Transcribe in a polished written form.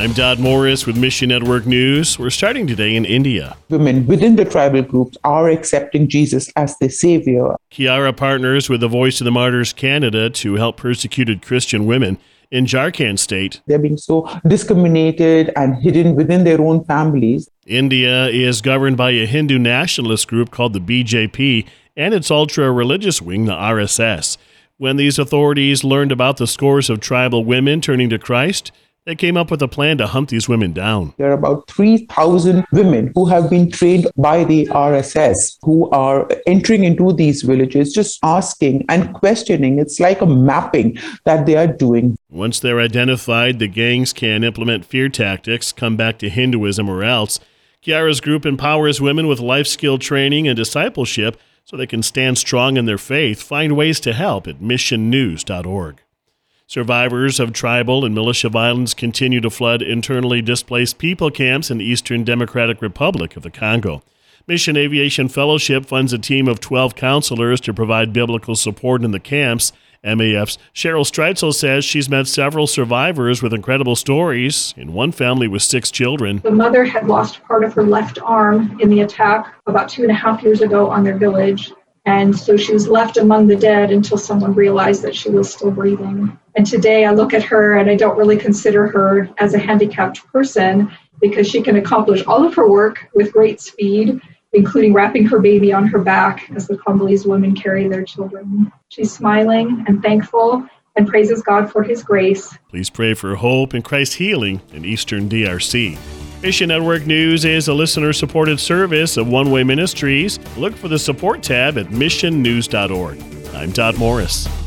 I'm Dodd Morris with Mission Network News. We're starting today in India. Women within the tribal groups are accepting Jesus as their savior. Kiara partners with the Voice of the Martyrs Canada to help persecuted Christian women in Jharkhand state. They're being so discriminated and hidden within their own families. India is governed by a Hindu nationalist group called the BJP and its ultra-religious wing, the RSS. When these authorities learned about the scores of tribal women turning to Christ, they came up with a plan to hunt these women down. There are about 3,000 women who have been trained by the RSS who are entering into these villages, just asking and questioning. It's like a mapping that they are doing. Once they're identified, the gangs can implement fear tactics, come back to Hinduism or else. Kiara's group empowers women with life skill training and discipleship so they can stand strong in their faith. Find ways to help at missionnews.org. Survivors of tribal and militia violence continue to flood internally displaced people camps in the Eastern Democratic Republic of the Congo. Mission Aviation Fellowship funds a team of 12 counselors to provide biblical support in the camps. MAF's Cheryl Streitzel says she's met several survivors with incredible stories. In one family with 6 children. The mother had lost part of her left arm in the attack about 2.5 years ago on their village. And so she was left among the dead until someone realized that she was still breathing. And today I look at her and I don't really consider her as a handicapped person because she can accomplish all of her work with great speed, including wrapping her baby on her back as the Congolese women carry their children. She's smiling and thankful and praises God for his grace. Please pray for hope and Christ's healing in Eastern DRC. Mission Network News is a listener-supported service of One Way Ministries. Look for the support tab at missionnews.org. I'm Dodd Morris.